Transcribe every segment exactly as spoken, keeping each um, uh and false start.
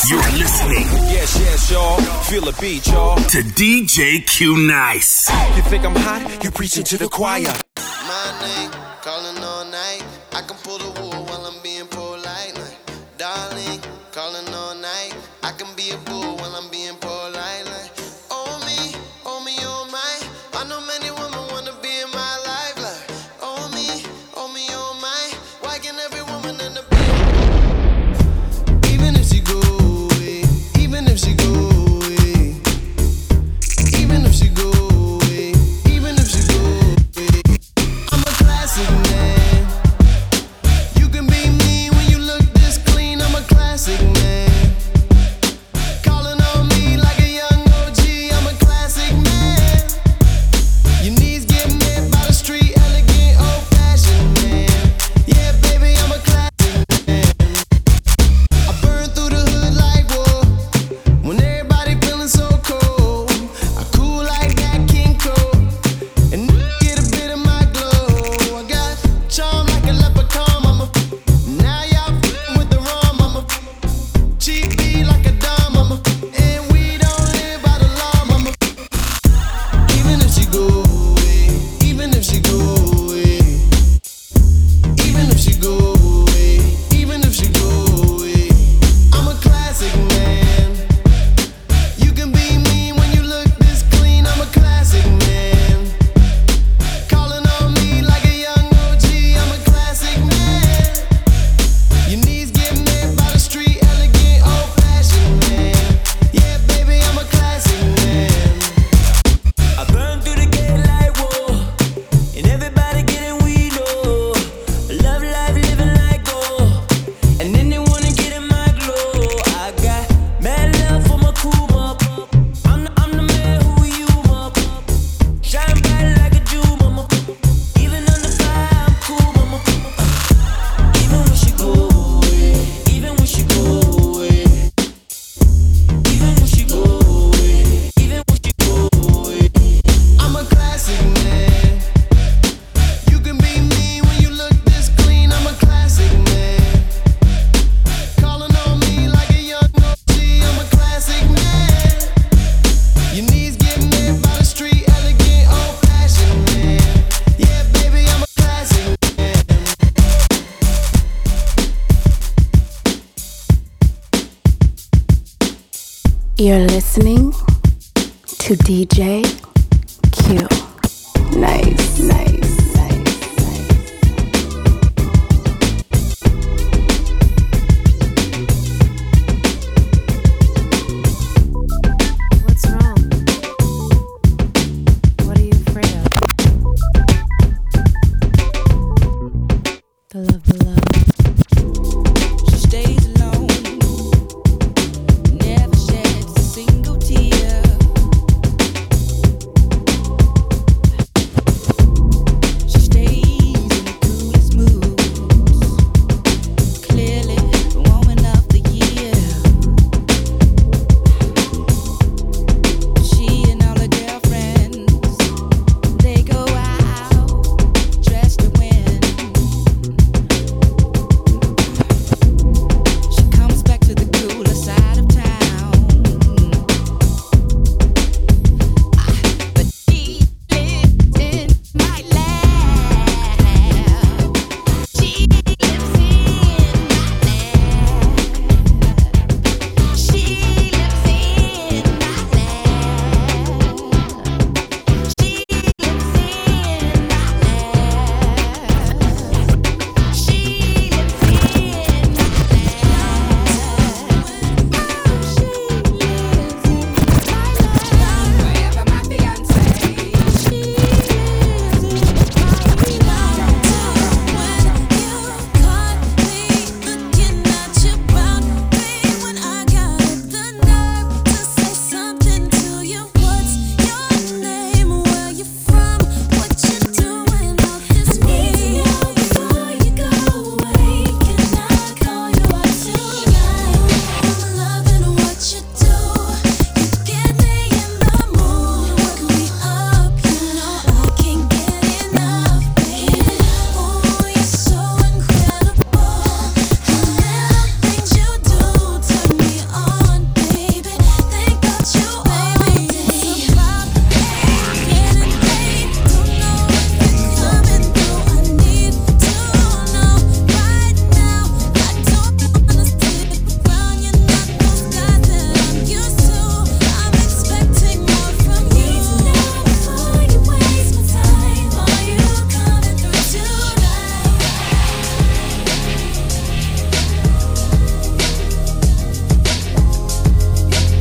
You're listening. Yes, yes, y'all. Feel a beat, y'all. To D J Q Nice. You think I'm hot? You preaching to the choir. My name, calling all night. I can pull the wool while I'm being polite. Like, darling, calling all night. I can be a bull while I'm being polite. Like, oh me, oh me, oh my. I know many women wanna be in my life. Like, oh me, oh me, oh my. Why can every woman end up being? Even if she go away, even if she go away, even if she go away, even if she go away, I'm a classic man. You can be me when you look this clean. I'm a classic man. Calling on me like a young O G. I'm a classic man. Your knees get met by the street, elegant, old-fashioned man. Yeah, baby, I'm a classic man. I burn through the hood like war. When everybody feeling so cold, I cool like that King Cole. And get a bit of my glow. I got charm like a leprechaun, mama. Now y'all f***ing with the rum, mama. Cheap beat like a dime, mama. And we don't live by the law, mama. Even if she go away, even if she go away, even if she go away, even if she go away, I'm a classic man. You can be me when you look this clean. I'm a classic man. Calling on me like a young O G. I'm a classic man. Your knees get met by the street, elegant, old-fashioned man. Yeah, baby, I'm a classic man. I burn through the gate like war, and everybody getting weed low. Love life, living like gold, and then they wanna get in my glow. I got mad love for my crew, up. I'm the, I'm the man who you up. Shine bright like a jewel, mama. Even under fire, I'm cool, mama. Even when she go away, even when she go away, even when she go away, even when she go away. I'm a classic man. You can be me when you look this clean. I'm a classic man. Calling on me like a young O G. I'm a classic man. Your knees get met by the street, elegant, old-fashioned man. Yeah, baby, I'm a classic man. You're listening to D J Q. Nice, nice, nice, nice. What's wrong? What are you afraid of? The love, the love. She stays alone, never sheds a single tear.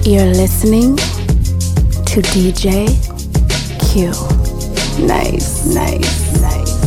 You're listening to D J Q. Nice, nice, nice.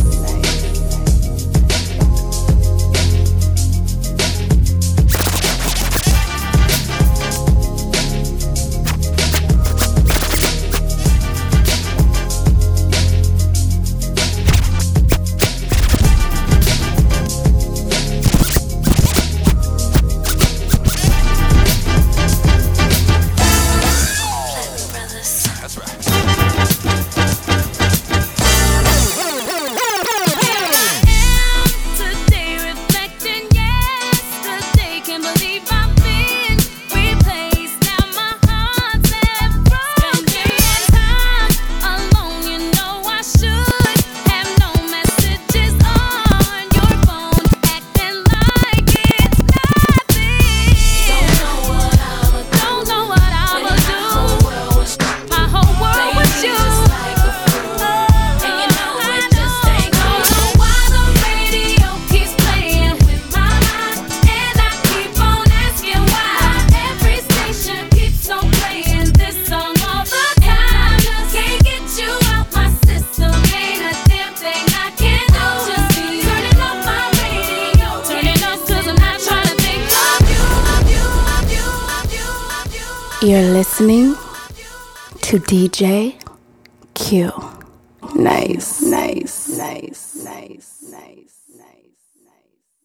You're listening to D J Q. Nice, nice, nice, nice, nice, nice.